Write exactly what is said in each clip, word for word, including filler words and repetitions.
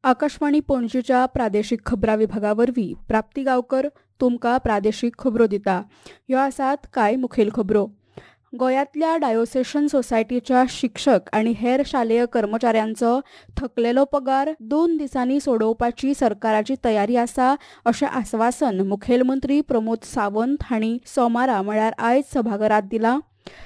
आकाशवाणी पणजीच्या प्रादेशीक खबरां विभागावरवीं प्राप्ती गांवकर तुमकां प्रादेशीक खबरो दिता. ह्यो आसात कांय मुखेल खबरो. गोंयांतल्या डायोसेशन सोसायटीच्या शिक्षक आनी हेर शालेय कर्मचाऱ्यांचो थकलेलो पगार दोन दिसांनी सोडोवपाची सरकाराची तयारी आसा अशें आस्वासन मुखेलमंत्री प्रमोद सावंत हांणी सोमारा म्हळ्यार आयज सभाघरांत दिलां.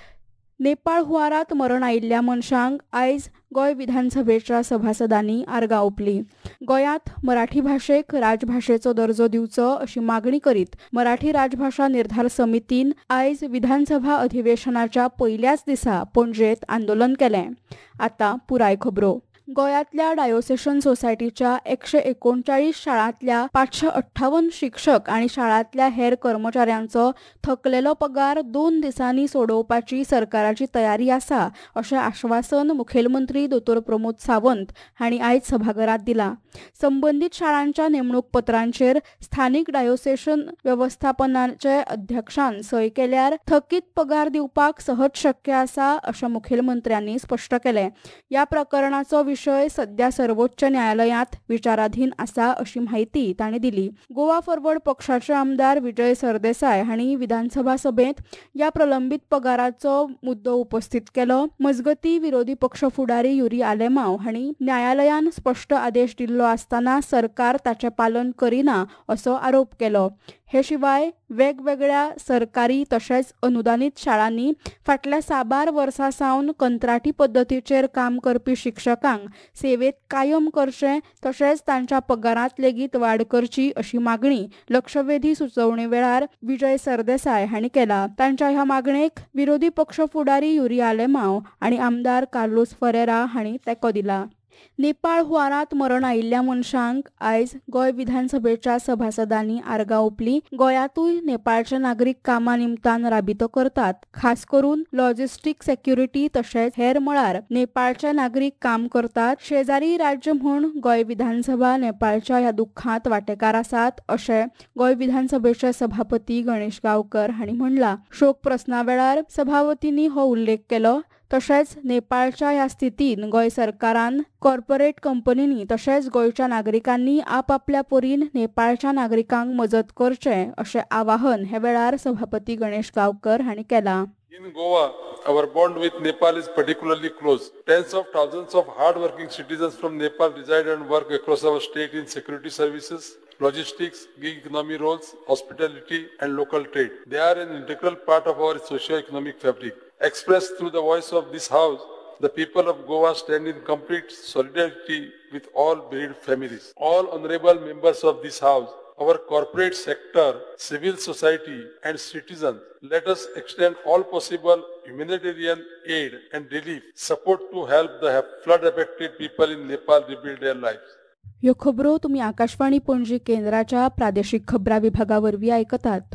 नेपाळ हुंवारांत मरण आयिल्ल्या मनशांक आयज गोंय विधानसभेच्या सभासदांनी आर्गां ओंपलीं. गोंयांत मराठी भाशेक राजभाशेचो दर्जो दिवचो अशी मागणी करीत मराठी राजभाशा निर्धार समितीन आयज विधानसभा अधिवेशनाच्या पयल्याच दिसा पणजेंत आंदोलन केलें. आतां पुराय खबरो. गोंयांतल्या डायोसेशन सोसायटीच्या एकशे एकोणचाळीस शाळांतल्या पांचशे अठ्ठावन शिक्षक आनी शाळांतल्या हेर कर्मचाऱ्यांचो थकलेलो पगार दोन दिसांनी सोडोवपाची सरकाराची तयारी आसा अशें आश्वासन मुखेलमंत्री दोतोर प्रमोद सावंत हांणी आयज सभाघरांत दिलां. संबंदीत शाळांच्या नेमणूक पत्रांचेर स्थानीक डायोसेशन वेवस्थापनाचे अध्यक्षान सय केल्यार थकीत पगार दिवपाक सहज शक्य आसा अशें मुखेलमंत्र्यांनी स्पश्ट केलें. ह्या प्रकरणाचो विशय सध्या सर्वोच्च न्यायालयांत विचाराधीन आसा अशी माहिती तांणी दिली. गोवा फॉरवर्ड पक्षाचे आमदार विजय सरदेसाय हांणी विधानसभा सभेत ह्या प्रलंबीत पगाराचो मुद्दो उपस्थित केलो. मजगतीं विरोधी पक्ष फुडारी युरी आलेमांव हांणी न्यायालयान स्पश्ट आदेश दिल्लो आसतना सरकार ताचें पालन करिना असो आरोप केलो. हे शिवाय वेगवेगळ्या सरकारी तशेंच अनुदानीत शाळांनी फाटल्या साबार वर्सां सावन कंत्राटी पद्दतीचेर काम करपी शिक्षकांक सेवेत कायम करचें तशेंच तांच्या पगारांत लेगीत वाड करची अशी मागणी लक्षवेधी सुचोवणे वेळार विजय सरदेसाय हांणी केला. तांच्या ह्या मागणेक विरोधी पक्ष फुडारी युरी आलेमांव आनी आमदार कार्लोस फरेरा हांणी तेंको दिला. नेपाळ हुंवारांत मरण आयिल्ल्या मनशांक आयज गोंय विधानसभेच्या सभासदांनी आर्गां ओंपलीं. गोंयांतूय नेपाळचे नागरीक कामां निमतान राबितो करतात. खास करून लॉजिस्टीक सेक्युरिटी तशेंच हेर मळार नेपाळचे नागरीक काम करतात. शेजारी राज्य म्हूण गोंय विधानसभा नेपाळच्या ह्या दुख्खांत वांटेकार आसात अशें गोंय विधानसभेचे सभापती गणेश गांवकर हांणी म्हणलां. शोक प्रस्ना वेळार सभापतींनी हो उल्लेख केलो. तशेंच नेपाळच्या ह्या स्थितीन गोंय सरकारान कॉर्पोरेट कंपनींनी तशेंच गोंयच्या नागरिकांनी आपापल्या परीन नेपाळच्या नागरिकांक मजत करचें अशें आवाहन हे वेळार सभापती गणेश गांवकर हांणी केलां. In Goa, our bond with Nepal is particularly close. Tens of thousands of hard-working citizens from Nepal reside and work across our state in security services, logistics, gig economy roles, hospitality and local trade. They are an integral part of our socio-economic fabric. Expressed through the voice of this house, the people of Goa stand in complete solidarity with all bereaved families. All honorable members of this house, our corporate sector, civil society and citizens, let us extend all possible humanitarian aid and relief support to help the flood affected people in Nepal rebuild their lives. ह्यो खबरो तुम्ही आकाशवाणी पणजी केंद्राच्या प्रादेशीक खबरां विभागावरवीं आयकतात.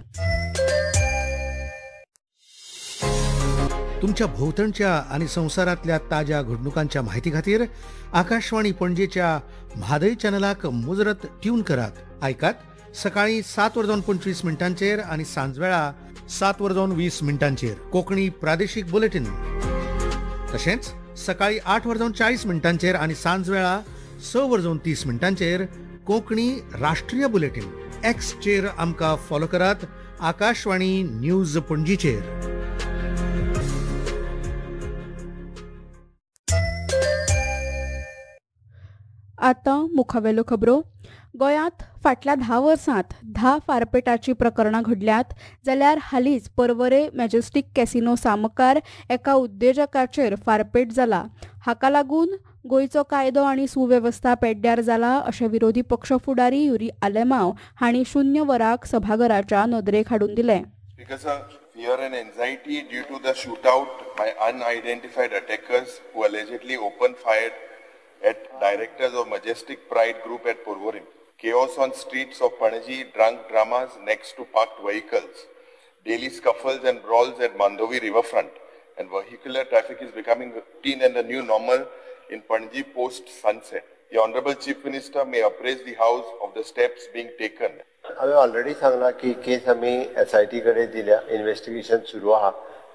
तुमच्या भोवतणच्या आणि संवसारांतल्या ताज्या घडणुकांच्या म्हायती खातीर आकाशवाणी पणजेच्या म्हादय चॅनलाक मुजरत ट्यून करात. आयकात सकाळी सात वरजावन पंचवीस मिनटांचेर आणि सांजवेळा सात वरजावन वीस मिनटांचेर कोंकणी प्रादेशीक बुलेटिन. तशेंच सकाळी आठ वरजावन चाळीस मिनटांचेर आणि सांजवेळा स वरजावन तीस मिनटांचेर कोंकणी राष्ट्रीय बुलेटिन. एक्सचेर आमकां फॉलो करात. आकाशवाणी न्यूज पणजीचेर. आतां मुखावेल्यो खबरो. गोंयांत फाटल्या धा वर्सांत धा फारपेटाची प्रकरणां घडल्यात जाल्यार हालींच पर्वरे मॅजेस्टीक कॅसिनो सामकार एका उद्देजकाचेर फारपेट जाला. हाका लागून गोंयचो कायदो आनी सुवेवस्था पेड्ड्यार जाला अशें विरोधी पक्ष फुडारी युरी आलेमांव हांणी शून्य वराक सभाघराच्या नदरेक हाडून दिलें. Because of fear and anxiety due to the shootout by unidentified attackers who allegedly opened fire at directors of Majestic Pride Group at Porvorim. Chaos on streets of Panaji, drunk dramas next to parked vehicles, daily scuffles and brawls at Mandovi riverfront, and vehicular traffic is becoming routine and the new normal in Panaji post-sunset. The Honorable Chief Minister may appraise the House of the steps being taken. हांवें already सांगला की केस आमी S I T कडेन दिल्या, investigation सुरू आहा.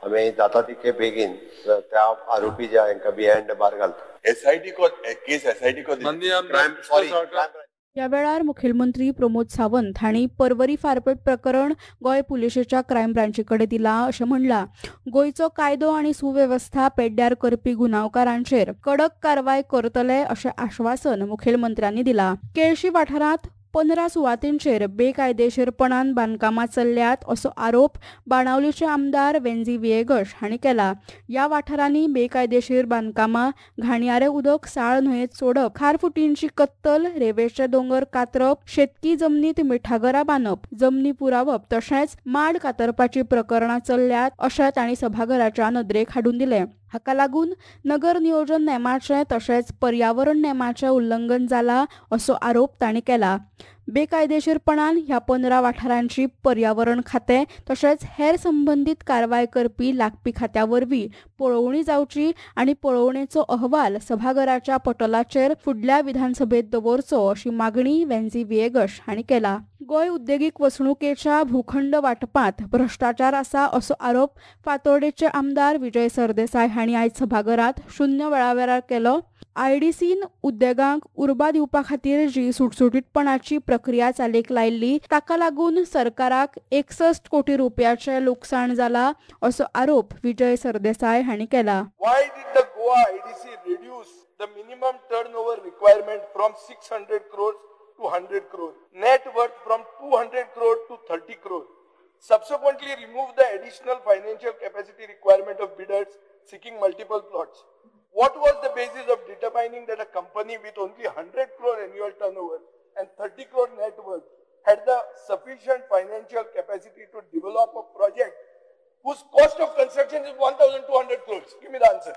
आमी जाता तितके बेगीन त्या आरोपी जे हांकां बिहायंड बार घालता. एसआयटी को केस एसआयटी को माननीय आमदार क्रायम सॉरी सरकार- या वेळार मुखेलमंत्री प्रमोद सावंत हांणी परवरी फारपेट प्रकरण गोंय पुलिशेच्या क्रायम ब्रांची कडेन दिलां अशें म्हणलां. गोंयचो कायदो आनी सुवेवस्था पेड्ड्यार करपी गुन्यांवकारांचेर कडक कारवाय करतले अशें आश्वासन मुखेलमंत्र्यांनी दिलां. केळशी वाठारांत पंदरा सुवातींचेर बेकायदेशीरपणान बांदकामां चल्ल्यात असो आरोप बाणावलीचे आमदार वेंजी विएगस हांणी केला. ह्या वाठारांनी बेकायदेशीर बांदकामां, घाणयारे उदक साळ न्हंयेत सोडप, खारफुटींची कत्तल, रेवेचे दोंगर कातरप, शेतकी जमनीत मिठागरां बांदप, जमनी पुरावप तशेंच माड कातरपाची प्रकरणां चल्ल्यात अशें तांणी सभाघराच्या नदरेक हाडून दिलें. हाका लागून नगर नियोजन नेमाचें तशेंच पर्यावरण नेमाचें उल्लंघन जाला असो आरोप तांणी केला. बेकायदेशीरपणान ह्या पंदरा वाठारांची पर्यावरण खातें तशेंच हेर संबंदीत कारवाय करपी लागपी खात्या वरवीं पळोवणी जावची आनी पळोवणेचो अहवाल सभाघराच्या पटलाचेर फुडल्या विधानसभेत दवरचो अशी मागणी वेंजी विएगस हांणी केला. गोंय उद्देगीक वसणुकेच्या भूखंड वांटपांत भ्रश्टाचार आसा असो आरोप फातोर्डेचे आमदार विजय सरदेसाय हांणी आयज सभाघरांत शुन्य वेळावेळार केलो. आयडीसीन उद्देगांक उर्बा दिवपा खातीर जी सुटसुटीतपणाची प्रक्रिया चालीक लायिल्ली ताका लागून सरकाराक एकसष्ट कोटी रुपयाचें लुकसाण जाला असो आरोप विजय सरदेसाय हांणी केला. Why did the Goa I D C reduce the minimum turnover requirement from six hundred crores to one hundred crores, net worth from two hundred crores to thirty crores, subsequently remove the additional financial capacity requirement of bidders seeking multiple plots? What was the basis of determining that a company with only one hundred crore annual turnover and thirty crore net worth had the sufficient financial capacity to develop a project whose cost of construction is one thousand two hundred crores? Give me the answer.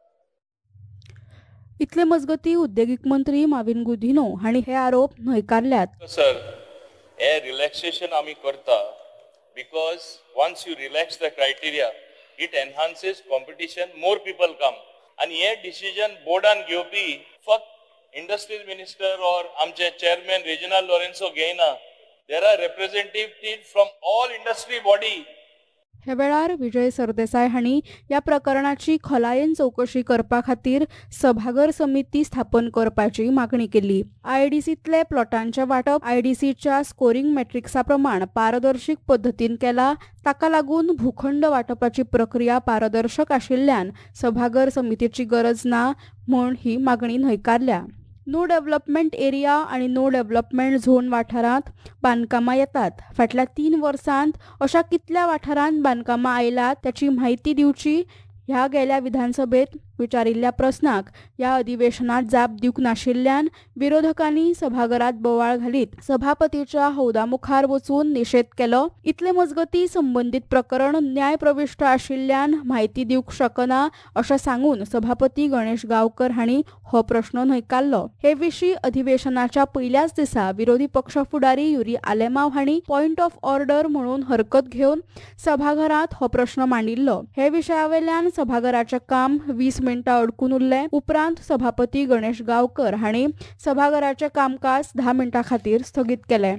इतले मजगती उद्देगीक मंत्री माविन गुदिनो हांणी हे आरोप न्हयकारल्यात. Sir हे relaxation आमी करता because once you relax the criteria it enhances competition, more people come. आणि हे डिसिजन बोर्डान घेवपी फक्त इंडस्ट्रीज मिनिस्टर और आमचे चेअरमॅन रिजनल लॉरेन्सो घेयना. There are representative from all industry body. हे वेळार विजय सरदेसाय हांणी ह्या प्रकरणाची खोलायेन चवकशी करपा खातीर सभाघर समिती स्थापन करपाची मागणी केली. आयडीसीतले प्लॉटांचे वांटप आयडीसीच्या स्कोरिंग मॅट्रिक्सा प्रमाण पारदर्शीक पद्दतीन केला. ताका लागून भूखंड वांटपाची प्रक्रिया पारदर्शक आशिल्ल्यान सभाघर समितीची गरज ना म्हूण ही मागणी न्हयकारल्या. नो डेव्हलपमेंट एरिया आणि नो डेव्हलपमेंट झोन वाठारांत बांदकामां येतात. फाटल्या तीन वर्सांत अशा कितल्या वाठारांत बांदकामां आयल्यात त्याची म्हायती दिवची ह्या गेल्या विधानसभेत विचारिल्ल्या प्रस्नाक ह्या अधिवेशनात जाप दिवंक नाशिल्ल्यान विरोधकांनी सभाघरात बोवाळ घालीत सभापतीच्या हौदामुखार वचून निषेध केलो. इतले मजगती संबंधित प्रकरण न्याय प्रविष्ट आशिल्ल्यान म्हायती दिवंक शकना अशें सांगून सभापती गणेश गांवकर हांणी हो प्रश्न न्हयकारलो. हे विशीं अधिवेशनाच्या पयल्याच दिसा विरोधी पक्ष फुडारी युरी आलेमाव हांणी पॉयंट ऑफ ऑर्डर म्हणून हरकत घेवन सभाघरात हो प्रश्न मांडिल्लो. हे विशयावेल्यान सभाघराचें काम वीस मिनटां अडकून उरले. उपरांत सभापती गणेश गांवकर हांणी सभाघराचें कामकाज धा मिनटां खातीर स्थगीत केलें.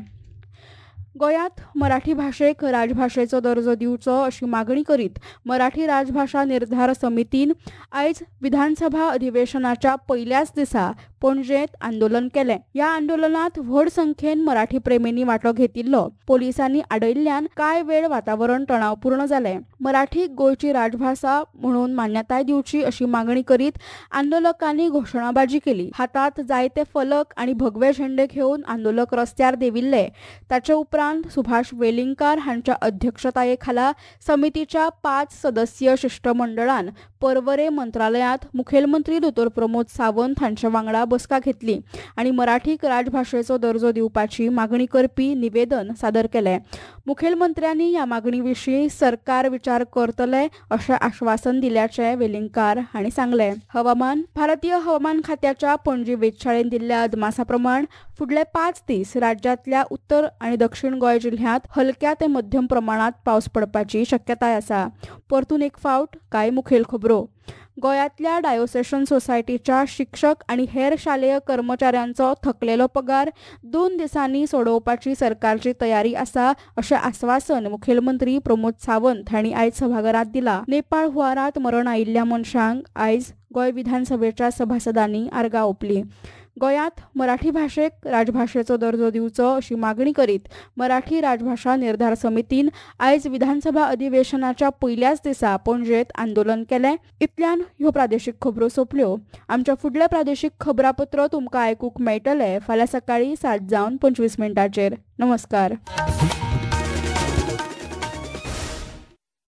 गोंयांत मराठी भाशेक राजभाशेचो दर्जो दिवचो अशी मागणी करीत मराठी राजभाषा निर्धार समितीन आयज विधानसभा अधिवेशनाच्या पयल्याच दिसा पणजेंत आंदोलन केलें. ह्या आंदोलनात व्हड संख्येन मराठी प्रेमींनी वांटो घेतिल्लो. पोलिसांनी आडयल्ल्यान कांय वेळ वातावरण तणावपूर्ण जालें. मराठीक गोंयची राजभासा म्हणून मान्यताय दिवची अशी मागणी करीत आंदोलकांनी घोशणाबाजी केली. हातांत जायते फलक आनी भगवे झेंडे घेवन आंदोलक रस्त्यार देविल्ले. ताचे उपरांत सुभाष वेलिंगकार हांच्या अध्यक्षताये खाला समितीच्या पाच सदस्यीय शिष्टमंडळान पर्वरे मंत्रालयांत मुखेलमंत्री दोतोर प्रमोद सावंत हांचे वांगडा बसका घेतली आनी मराठीक राजभाशेचो दर्जो दिवपाची मागणी करपी निवेदन सादर केलें. मुखेलमंत्र्यांनी ह्या मागणी विशीं सरकार विचार करतले अशें आश्वासन दिल्याचें वेलिंगकार हांणी सांगलें. हवामान. भारतीय हवामान खात्याच्या पणजी वेधशाळेन दिल्ल्या अदमासा प्रमाण फुडले पांच दीस राज्यांतल्या उत्तर आनी दक्षिण गोंय जिल्ह्यांत हलक्या ते मध्यम प्रमाणात पावस पडपाची शक्यताय आसा. परतून एक फावट कांय मुखेल खबरो. गोंयांतल्या डायोसेशन सोसायटीच्या शिक्षक आणि हेर शालेय कर्मचाऱ्यांचो थकलेलो पगार दोन दिसांनी सोडोवपाची सरकारची तयारी आसा अशें आश्वासन मुखेलमंत्री प्रमोद सावंत हांणी आयज सभाघरांत दिलां. नेपाळ हुंवारांत मरण आयिल्ल्या मनशांक आयज गोंय विधानसभेच्या सभासदांनी आर्गां ओंपलीं. गोंयांत मराठी भाशेक राजभाशेचो दर्जो दिवचो अशी मागणी करीत मराठी राजभाषा निर्धार समितीन आयज विधानसभा अधिवेशनाच्या पयल्याच दिसा पणजेंत आंदोलन केलें. इतल्यान ह्यो प्रादेशीक खबरो सोंपल्यो. आमच्या फुडले प्रादेशीक खबरापत्र तुमकां आयकूंक मेळटले फाल्यां सकाळीं सात जावन पंचवीस मिनटांचेर. नमस्कार.